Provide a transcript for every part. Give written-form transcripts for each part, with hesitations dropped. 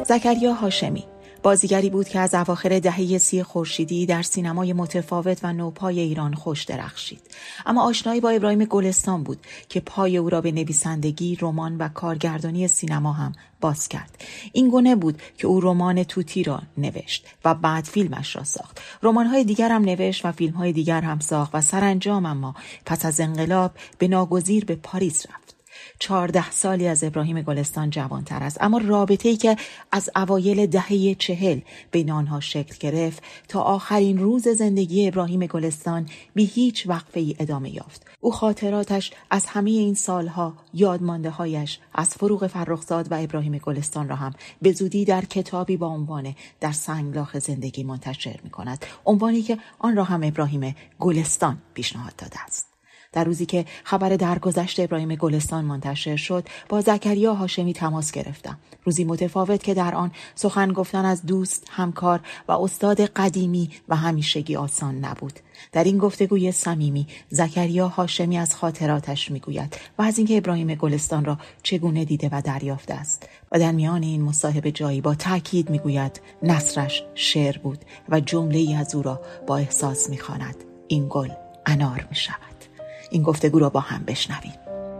زکریا هاشمی بازیگری بود که از اواخر دهه 30 خورشیدی در سینمای متفاوت و نوپای ایران خوش درخشید. اما آشنایی با ابراهیم گلستان بود که پای او را به نویسندگی، رمان و کارگردانی سینما هم باز کرد. این گونه بود که او رمان توتی را نوشت و بعد فیلمش را ساخت. رمان‌های دیگر هم نوشت و فیلم‌های دیگر هم ساخت و سرانجام اما پس از انقلاب به ناگزیر به پاریس رفت. 14 سالی از ابراهیم گلستان جوانتر است، اما رابطه‌ای که از اوایل دهه 40 بین آنها شکل گرفت تا آخرین روز زندگی ابراهیم گلستان بی هیچ وقفه‌ای ادامه یافت. او خاطراتش از همه این سالها، یادمانده‌هایش از فروغ فرخزاد و ابراهیم گلستان را هم به زودی در کتابی با عنوان در سنگلاخ زندگی منتشر می‌کند، عنوانی که آن را هم ابراهیم گلستان پیشنهاد داده است. در روزی که خبر درگذشت ابراهیم گلستان منتشر شد، با زکریا هاشمی تماس گرفتم. روزی متفاوت که در آن سخن گفتن از دوست، همکار و استاد قدیمی و همیشگی آسان نبود. در این گفتگوی صمیمی زکریا هاشمی از خاطراتش میگوید و از اینکه ابراهیم گلستان را چگونه دیده و دریافته است و در میان این مصاحبه جایی با تأکید میگوید نثرش شعر بود و جمله‌ای از او را با احساس میخواند: این گل انار میشود. این گفتگو را با هم بشنویم.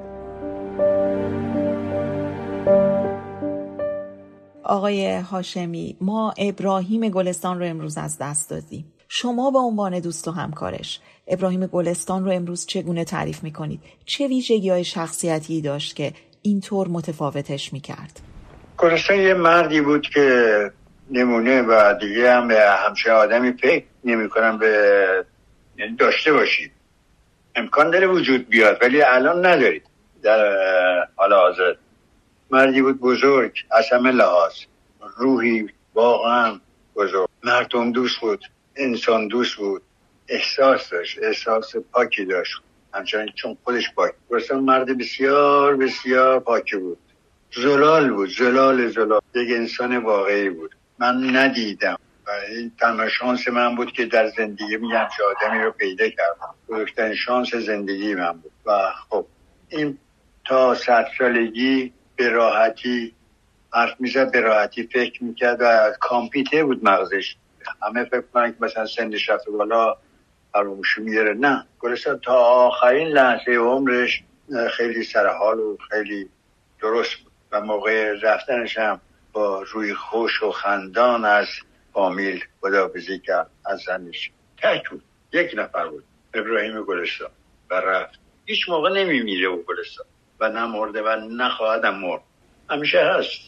آقای هاشمی، ما ابراهیم گلستان رو امروز از دست دادیم. شما به عنوان دوست و همکارش ابراهیم گلستان رو امروز چگونه تعریف میکنید؟ چه ویژگی‌های شخصیتی داشت که اینطور متفاوتش میکرد؟ گلستان یه مردی بود که نمونه و دیگه هم به همچه آدمی فکر نمی‌کنم به داشته باشید. امکان داره وجود بیاد ولی الان ندارید. در حال حاضر مردی بود بزرگ از همه لحاظ، روحی واقعا بزرگ، مردم دوست بود، انسان دوست بود، احساس داشت، احساس پاکی داشت، همچنین چون خودش پاک. گلستان مرد بسیار بسیار پاکی بود، زلال بود، زلال یک انسان واقعی بود. من ندیدم و این تنها شانس من بود که در زندگی میگم چه آدمی رو پیدا کردم. بزرگترین شانس زندگی من بود و خب این تا 100 سالگی به راحتی حرف میزد، به راحتی فکر میکرد و کامپیوتر بود مغزش. همه فکر کنن که مثلا سنش رفته بالا فراموشی میاره. نه، گلستان تا آخرین لحظه عمرش خیلی سرحال و خیلی درست بود و موقع رفتنش هم با روی خوش و خندان از فامیل خداحافظی کرد. از زنش تک بود، یک نفر بود، ابراهیم گلستان، و رفت. هیچ موقع نمیمیره او گلستان و نه مرده و نخواهدم مرد، همیشه هست.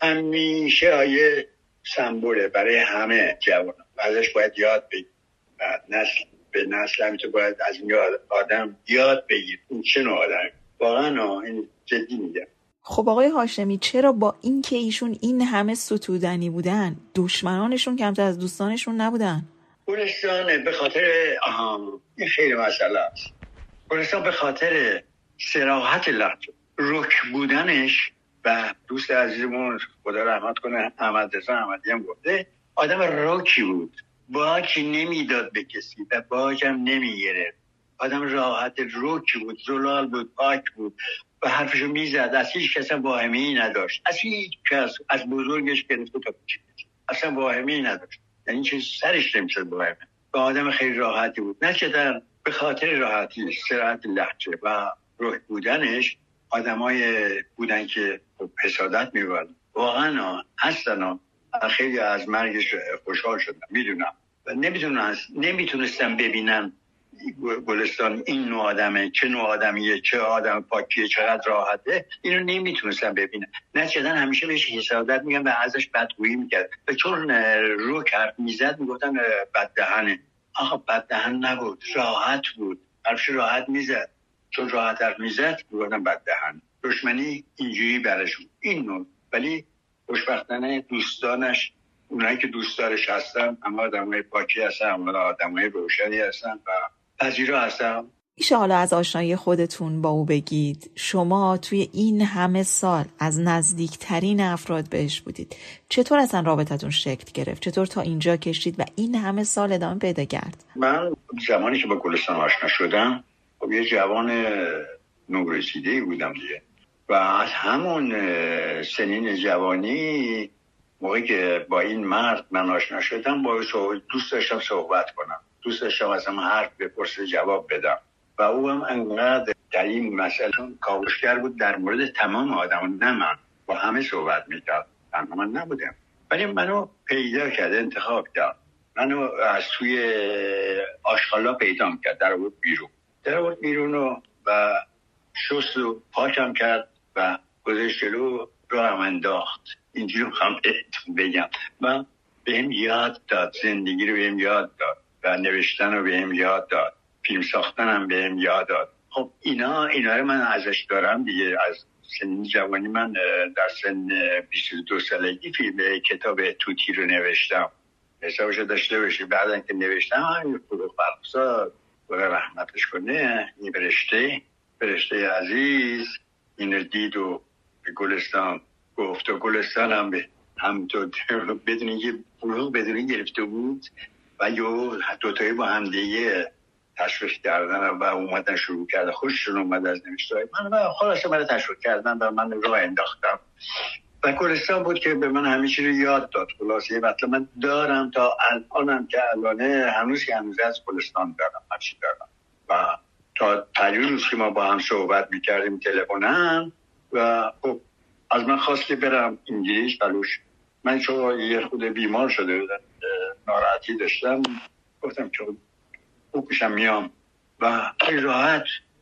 همیشه یه سمبوله برای همه جوانان و ازش باید یاد بگیر و نسل به نسل همینطور باید از این آدم یاد بگیر این چه نوع آدمی. واقعا این جدی میگم. خب آقای هاشمی، چرا با این که ایشون این همه ستودنی بودن دشمنانشون کمتر از دوستانشون نبودن؟ گلستان به خاطر این خیلی مسئله است. گلستان به خاطر صراحت لحظه، رک بودنش و دوست عزیزمون خدا رحمت کنه احمد رضا احمدی هم گفته آدم رکی بود، باج نمیداد به کسی و باج هم نمیگرفت. آدم راحت رکی بود، زلال بود، پاک بود و حرفشو میزد، از هیچ کس واهمه‌ای نداشت، از هیچ کس، از بزرگش گرفته تا کوچیک اصلا واهمه‌ای نداشت، یعنی چه سرش نمیشد واهمه. و آدم خیلی راحتی بود، نه که در به خاطر راحتی، صراحت لهجه و رک بودنش آدمای بودن که حسادت می‌بردن. واقعا هستن. خیلی از مرگش خوشحال شدم، میدونم و نمیتونستم ببینم گلستان این نوع آدمه، چه نوع آدمیه، چه آدم پاکیه، چقدر راحته. اینو نمیتونستم ببینم. نچدن همیشه بهش حسادت میگم و ازش بدگویی میکرد و چون رو حرف میزد میگفتن بددهنه. آقا بددهن نبود، راحت بود، حرفش راحت میزد. چون راحت حرف میزد میگفتن بددهن. دشمنی اینجوری برش بود این نوع. ولی خوشبختانه دوستانش، اونایی که دوست دارش هستن، اما آدمای پاکی هستن، اما آدمای روشنی هستن و پذیرا هستن. میشه حالا از آشنایی خودتون با او بگید؟ شما توی این همه سال از نزدیکترین افراد بهش بودید. چطور اصلا رابطتون شکل گرفت؟ چطور تا اینجا کشید و این همه سال ادامه پیدا کرد؟ من زمانی که با گلستان آشنا شدم خب یه جوان نورسیده‌ای بودم دیگه و از همون سنین جوانی موقعی که با این مرد من آشنا شدم دوست داشتم صحبت کنم، دوست داشتم از هم حرف بپرسه جواب بدم و او هم انقدر در این مسئله کاوشگر بود در مورد تمام آدم، نه من با همه صحبت میکرد، تنها من نبودم، ولی منو پیدا کرد، انتخاب کرد، منو از توی آشغالا پیدا کرد، در آورد بیرون و شست و پاکم کرد و گذاشت جلو رو هم انداخت. اینجوری هم بهتون بگم و بهم یاد داد، زندگی رو بهم یاد داد و نوشتن رو بهم یاد داد، فیلم ساختن هم بهم یاد داد. خب اینا رو من ازش دارم دیگه. از سن جوانی من در سن 22 سالگی فیلم کتاب توتی رو نوشتم، حسابشو داشته باشی. بعدن که نوشتم همین فروغ فرخزاد خدا رحمتش کنه، این فرشته عزیز این دید و به گلستان گفت و گلستان هم به همونطور بدون اینکه فروغ بدون گرفته بود و یه دوتایی با هم دیگه تشویق کردن و اومدن شروع کرده، خوششون اومد از نوشته‌های من، خلاصه من تشویق کردن و من راه انداختم و گلستان بود که به من همه چی رو یاد داد. خلاصه مثلا من دارم تا الانم که الانه هنوز از گلستان دارم، هرچی دارم و تا روز که ما با هم صحبت میکردیم تلفنن و خب از من خواست که برم انگلیس بلوش. من چون یه خود بیمار شده بودم، ناراحتی داشتم، گفتم که خوب پیشم میام و خیلی راحت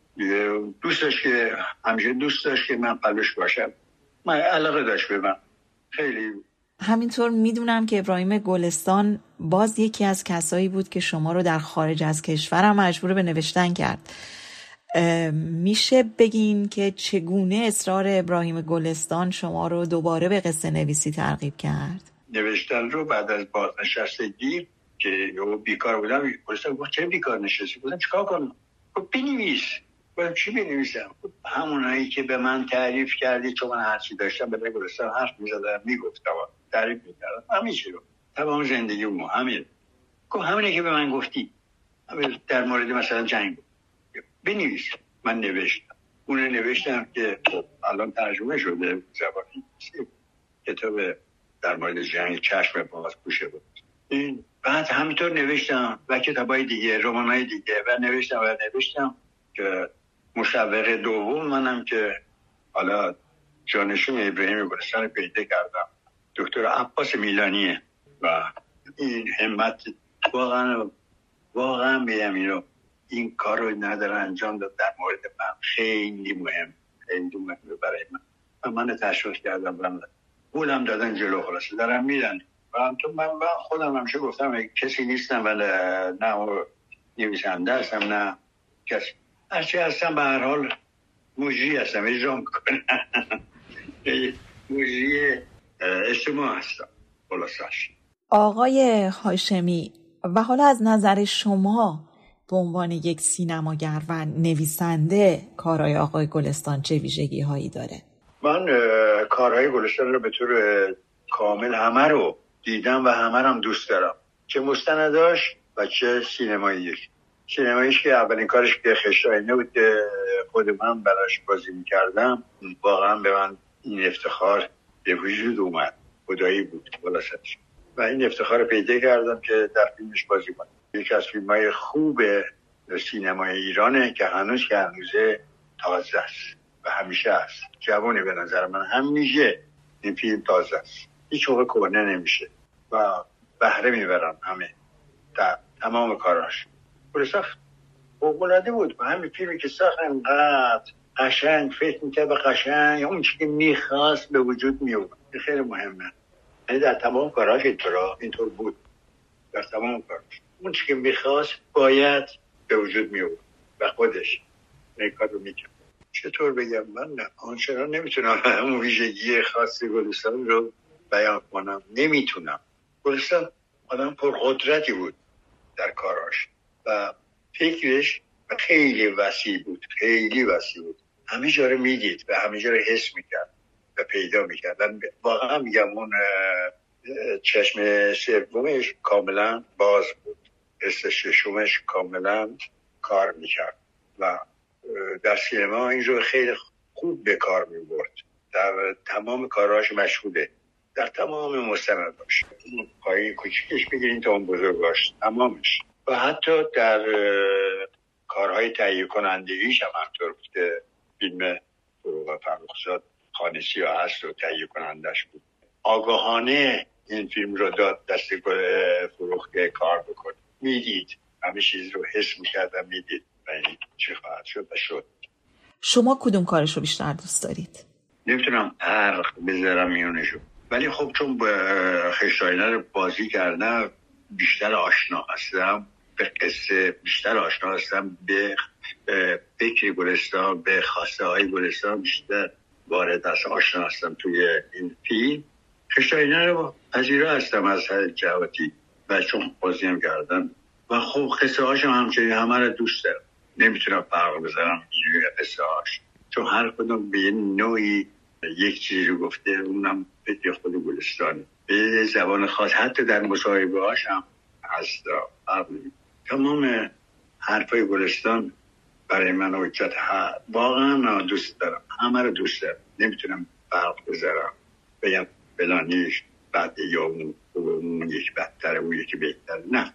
همیشه دوست داشت که من پلوش باشم، من علاقه داشت به من خیلی. همینطور میدونم که ابراهیم گلستان باز یکی از کسایی بود که شما رو در خارج از کشور هم مجبور به نوشتن کرد. میشه بگین که چگونه اصرار ابراهیم گلستان شما رو دوباره به قصه نویسی ترغیب کرد؟ نوشتن رو بعد از بازنشستگی که بیکار بودم، گلستان گفت چرا بیکار نشستی؟ گفتم چیکار کنم؟ گفت بنویس. گفتم چی بنویسم؟ همونایی که به من تعریف کردی، چون من هرچی داشتم به گلستان حرف میزدم، میگفتم، تعریف میکردم، همین چیزو تمام زندگیمو همین. گفت همینه که به من گفتی، در مورد مثلا جنگ بنویس. من نوشتم، نوشتم که خب الان ترجمه شده زبانی، کتاب در مورد جنگ چشم باز پوشه بود. این بعد همینطور نوشتم و کتابای دیگه، رمانای دیگه و نوشتم که مشوق دوم منم که حالا جانشین ابراهیم گلستان پیدا کردم، دکتر عباس میلانیه و این همت واقعا میگم اینو، این کار رو نداره انجام داد در مورد من، خیلی مهم برای من تشویق کردم، من بولم دادن جلو، خلاصه دارم میدن و من خودم همیشه گفتم کسی نیستم و نه نویسنده هستم نه کسی، هرچی هستم به هر حال مجری هستم، اجرا میکنم مجری اجتماع هستم خلاصش. آقای هاشمی، و حالا از نظر شما به عنوان یک سینماگر و نویسنده کارهای آقای گلستان چه ویژگی هایی داره؟ من کارهای گلستان رو به طور کامل همه رو دیدم و همه رو هم دوست دارم، چه مستنداش و چه سینماییش. سینماییش که اولین کارش که خشایینه بود که خود من براش بازی میکردم، واقعا به من این افتخار به وجود اومد، خدایی بود خلاصش و این افتخار پیدا کردم که در فیلمش بازی کنم. یکی از فیلم‌های خوب سینمای ایرانه که هنوزه تازه است و همیشه است، جوانی به نظر من همیشه این فیلم تازه است، هیچ موقع کهنه نمیشه و بهره میبرن همه در تمام کاراش. برسخ فوق‌العاده بود و همین فیلمی که ساخت انقدر قشنگ فکر میکرد و قشنگ اون چی که میخواست به وجود میومد. خیلی مهمه، یعنی در تمام کاراش اینطور بود، در تمام کاراش اون چی که میخواست باید به وجود میومد و خودش این کار رو میکرد. چطور بگم، من آنچنان نمیتونم اون ویژگی خاص گلستان رو بیان کنم، نمیتونم. گلستان آدم پرقدرتی بود در کاراش و فکرش خیلی وسیع بود، همه جا رو میدید و همه جا رو حس میکرد و پیدا میکرد. واقعا میگم اون چشم سومش کاملا باز بود، حس ششمش کاملا کار میکرد و در سینما این رو خیلی خوب به کار میبرد، در تمام کاراش مشهوده در تمام مستنداش، پای کوچیکش بگیرین تا اون بزرگاش، تمامش. و حتی در کارهای تهیه کنندگیش هم همطور بود که فیلم فروغ فرخزاد خانه سیاه هست و تهیه کنندش بود. آگاهانه این فیلم رو داد دست فروغ که کار بکنه. میدید همه چیز رو حس میکرد و میدید و این چه خواهد شد و شد. شما کدوم کارش رو بیشتر دوست دارید؟ نمیتونم فرق بذارم میونشو، ولی خب چون خشایار رو بازی کردم بیشتر آشنا هستم به قصه، بیشتر آشنا هستم به فکر گلستان، به خواسته های گلستان بیشتر وارد هستم، آشنا هستم توی این فیلم. خشایار رو پذیرا هستم از هر جهاتی و چون بازی هم کردم و خب قصه هاشم همچنین همه رو دوست دارم. نمیتونم فرق بذارم این قصه هاش، چون هر کدوم به یه نوعی یک چیزی رو گفته، اونم فکر خود گلستانه به زبان خاص. حتی در مصاحبه هاش هم هست. تمام حرفای گلستان برای من حجت هست. واقعا دوست دارم، همه رو دوست دارم. نمیتونم فرق بذارم بگم فلانیش بده یا اون یک بدتره اون یکی بهتره. نه،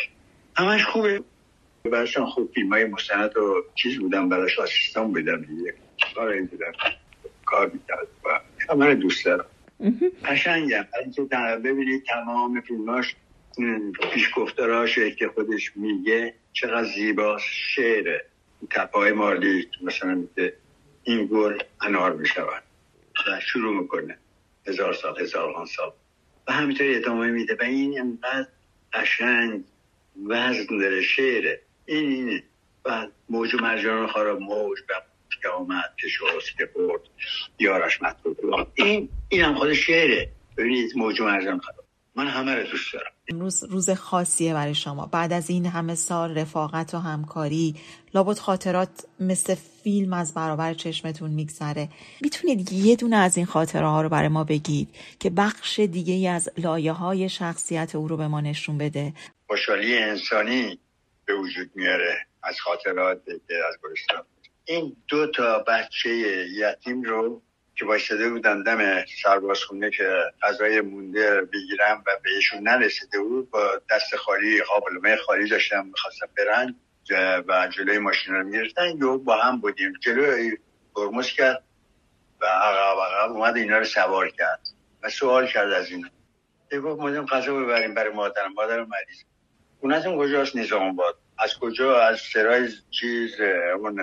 همش خوبه. براشون خوب فیلم های مستند و چیز بودم، براش آسیستان بودم، یک کار بودم، کار میکرد و همه رو دوست دارم. قشنگم. ببینید تمام فیلماش پیش گفتاراش که خودش میگه چقدر زیباست. شعره تپای مالی مثلا میگه این گل انار میشود و شروع میکنه 1000 سال 1000 سال و همینطوری ادامه میده و این انقدر قشنگ وزن داره شعره. اینه و موج و مرجان خراب موج که آمد که شوست که برد یارش مطلوب. این هم خود شعره. ببینید موج و مرجان خراب، من همه رو دوست دارم. امروز روز خاصیه برای شما. بعد از این همه سال رفاقت و همکاری، لابد خاطرات مثل فیلم از برابر چشمتون میگذره. میتونید یه دونه از این خاطره ها رو برای ما بگید که بخش دیگه ای از لایه های شخصیت او رو به ما نشون بده؟ خوشحالی انسانی به وجود میاره از خاطرات از گلستان. این 2 بچه یتیم رو که بایستده بودن دم سربازخونه که غذای مونده بگیرن و بهشون نرسیده بود، با دست خالی قابلمه خالی داشتن میخواستن برن و جلوی ماشین رو میگرفتن. یا با هم بودیم، جلوی ترمز کرد و عقب اومد اینا رو سوار کرد و سوال کرد از اینا. گفت مادام غذا ببریم برای مادرم مریض. اون از اون کجاست؟ نظام آباد. از کجا؟ از سرای اون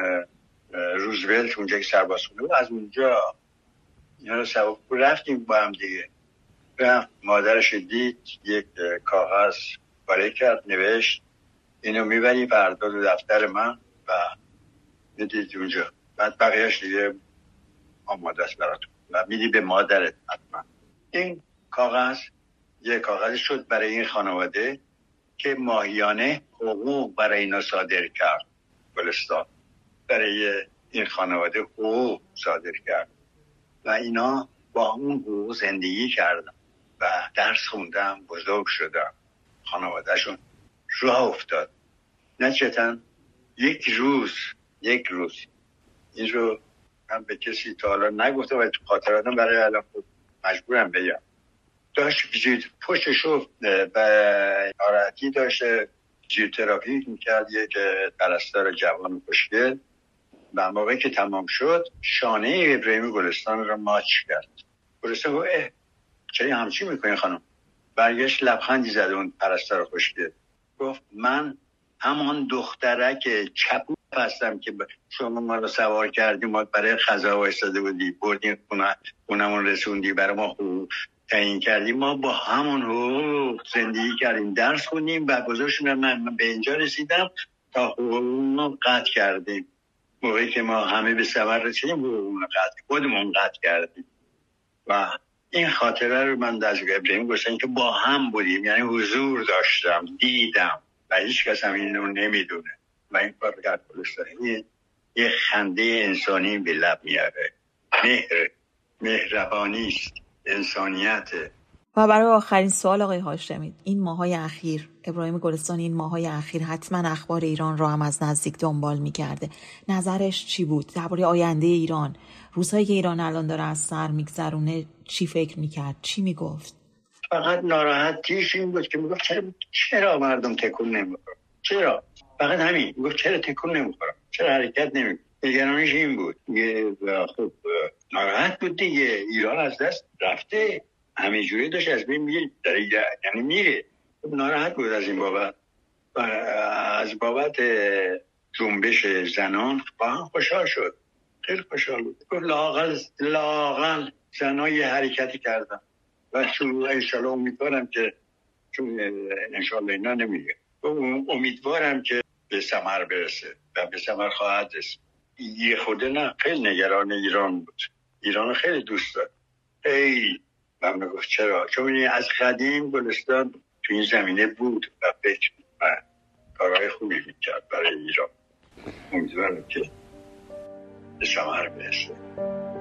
روزولت اونجا که سربازخونه بود، از اونجا اینا رو سوار رفتیم با هم دیگه. رفت مادرش دید، یک کاغذ پاره کرد، نوشت اینو میبری فردا دو دفتر من و میدید اونجا، بعد بقیهش دیگه آماده است براتون و میدی به مادرت حتما. این کاغذ یک کاغذ شد برای این خانواده که ماهیانه حقوق برای اینا صادر کرد. گلستان برای این خانواده حقوق صادر کرد و اینا با اون حقوق زندگی کردن و درس خوندن، بزرگ شدن، خانوادهشون راه افتاد. نچتن یک روز این رو من به کسی تا حالا نگفتم و تو خاطراتم برای الان مجبورم بگم. داشت پشتشو به آرتی داشت فیزیوتراپی میکرد، یک پرستار جوان خوشگل. و موقعی که تمام شد شانه ابراهیم گلستان رو ماچ کرد. گلستان گفت چرا همچی میکنی خانم؟ برگشت لبخندی زد اون پرستار خوشگل، گفت من همان دخترک چپو هستم که شما ما رو سوار کردیم، ما برای خزا وایساده بودی، بردیم خونمون رسوندی، برای ما حقوق تعیین کردیم، ما با همون حقوق زندگی کردیم، درس خوندیم و گذاشتیم من به اینجا رسیدم تا حقوقمون قطع کردیم. موقعی که ما همه به ثمر رسیدیم خودمون قطع کردیم. و این خاطره رو من از ابراهیم گفتن که با هم بودیم، یعنی حضور داشتم، دیدم و هیچ کس هم این رو نمیدونه و این کار کرد. یه خنده انسانی به لب میاره. مهربانی است، انسانیت. و برای آخرین سوال آقای هاشمی، این ماهای اخیر ابراهیم گلستانی این ماهای اخیر حتما اخبار ایران را هم از نزدیک دنبال می‌کرده. نظرش چی بود درباره آینده ایران؟ روزهایی که ایران الان داره از سر میگذرونه چی فکر می‌کرد؟ چی میگفت؟ فقط ناراحتیش این بود که میگفت چرا مردم تکون نمیخورن؟ چرا؟ فقط همین. میگفت چرا تکون نمیخورن؟ چرا حرکت نمیکنن؟ نگرانیش این بود. خب ناراحت بود دیگه. ایران از دست رفته. همه جوری داشت از بین میره، یعنی میره. ناراحت بود از این بابت. از بابت جنبش زنان با هم خوشحال شد. خیلی خوشحال بود. لااقل زنها یه حرکتی کردن و انشالله امیدوارم که چون انشالله اینا نمیگه، امیدوارم که به ثمر برسه و به ثمر خواهد رسید. یه خورده نه، خیلی نگران ایران بود. ایران خیلی دوست دارد. خیلی من میگفت چرا؟ چون از قدیم گلستان تو این زمینه بود و فکر و کارهای خوبی میکرد برای ایران. امیدوارم که به ثمر برسه.